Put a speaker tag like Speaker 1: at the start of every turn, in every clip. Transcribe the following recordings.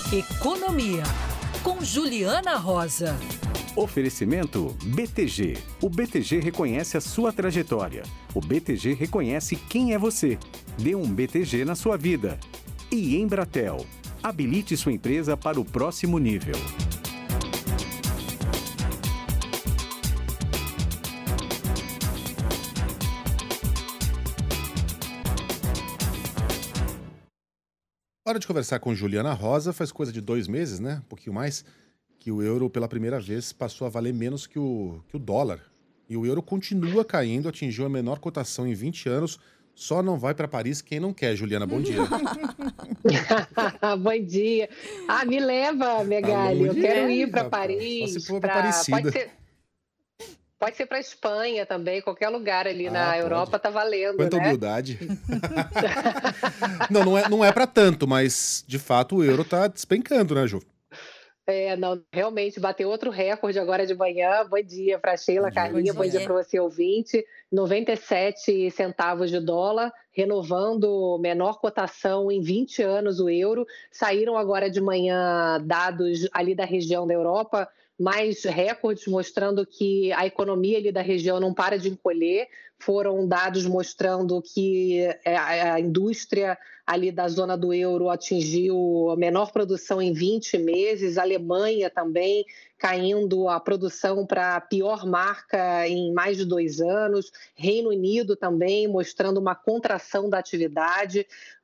Speaker 1: Economia, com Juliana Rosa.
Speaker 2: Oferecimento BTG. O BTG reconhece a sua trajetória. O BTG reconhece quem é você. Dê um BTG na sua vida. E Embratel. Habilite sua empresa para o próximo nível.
Speaker 3: Hora de conversar com Juliana Rosa. Faz coisa de 2 meses, né? Um pouquinho mais, que o euro, pela primeira vez, passou a valer menos que o dólar. E o euro continua caindo, atingiu a menor cotação em 20 anos. Só não vai para Paris quem não quer. Juliana, bom dia.
Speaker 4: Bom dia. Me leva, Megali. Eu quero ir para
Speaker 3: rapaz.
Speaker 4: Paris.
Speaker 3: Só se for pra Aparecida.
Speaker 4: Pode ser para Espanha também, qualquer lugar ali na Europa tá valendo,
Speaker 3: Quanta
Speaker 4: né?
Speaker 3: humildade. Não é para tanto, mas de fato o euro tá despencando, né, Ju?
Speaker 4: Não, realmente bateu outro recorde agora de manhã. Bom dia para Sheila, Carlinha, bom dia para você, ouvinte. 97 centavos de dólar, renovando menor cotação em 20 anos o euro. Saíram agora de manhã dados ali da região da Europa, mais recordes mostrando que a economia ali da região não para de encolher. Foram dados mostrando que a indústria ali da zona do euro atingiu a menor produção em 20 meses, a Alemanha também caindo a produção para a pior marca em mais de 2 anos, Reino Unido também mostrando uma contração da atividade.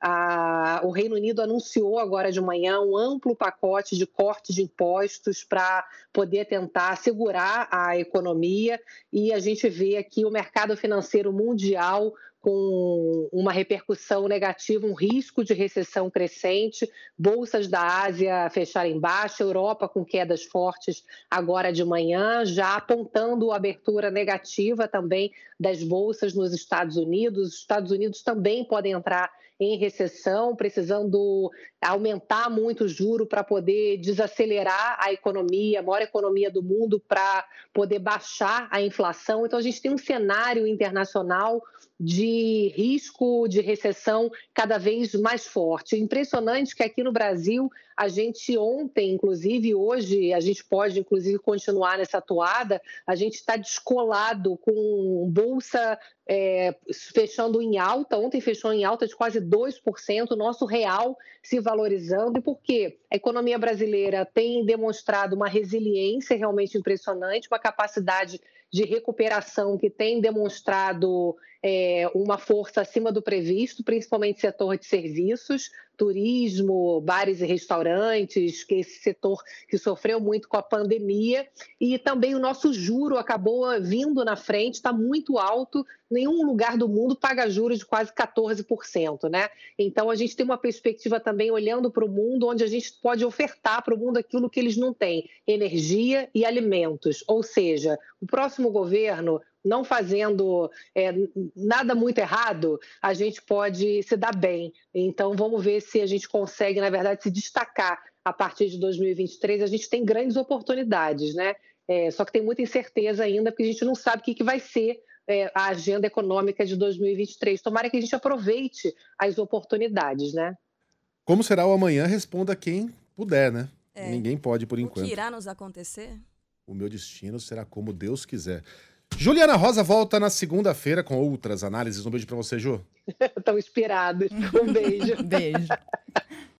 Speaker 4: O Reino Unido anunciou agora de manhã um amplo pacote de cortes de impostos para poder tentar segurar a economia, e a gente vê aqui o mercado financeiro mundial com uma repercussão negativa, um risco de recessão crescente, bolsas da Ásia fecharem baixa, Europa com quedas fortes agora de manhã, já apontando abertura negativa também das bolsas nos Estados Unidos. Os Estados Unidos também podem entrar em recessão, precisando aumentar muito o juro para poder desacelerar a economia, a maior economia do mundo, para poder baixar a inflação. Então, a gente tem um cenário internacional de risco de recessão cada vez mais forte. Impressionante que aqui no Brasil, a gente ontem, inclusive, hoje, a gente pode, inclusive, continuar nessa toada, a gente está descolado com bolsa fechando em alta. Ontem fechou em alta de quase 2%, o nosso real se valorizando. E por quê? A economia brasileira tem demonstrado uma resiliência realmente impressionante, uma capacidade de recuperação que tem demonstrado uma força acima do previsto, principalmente setor de serviços, turismo, bares e restaurantes, que é esse setor que sofreu muito com a pandemia. E também o nosso juro acabou vindo na frente, está muito alto. Nenhum lugar do mundo paga juros de quase 14%, né? Então, a gente tem uma perspectiva também olhando para o mundo, onde a gente pode ofertar para o mundo aquilo que eles não têm: energia e alimentos. Ou seja, o próximo governo, não fazendo nada muito errado, a gente pode se dar bem. Então, vamos ver se a gente consegue, na verdade, se destacar a partir de 2023. A gente tem grandes oportunidades, né? Só que tem muita incerteza ainda, porque a gente não sabe o que vai ser a agenda econômica de 2023. Tomara que a gente aproveite as oportunidades, né?
Speaker 3: Como será o amanhã? Responda quem puder, né? Ninguém pode por enquanto.
Speaker 5: O que irá nos acontecer?
Speaker 3: O meu destino será como Deus quiser. Juliana Rosa volta na segunda-feira com outras análises. Um beijo pra você, Ju.
Speaker 4: Estão inspirados. Um beijo.
Speaker 5: Beijo.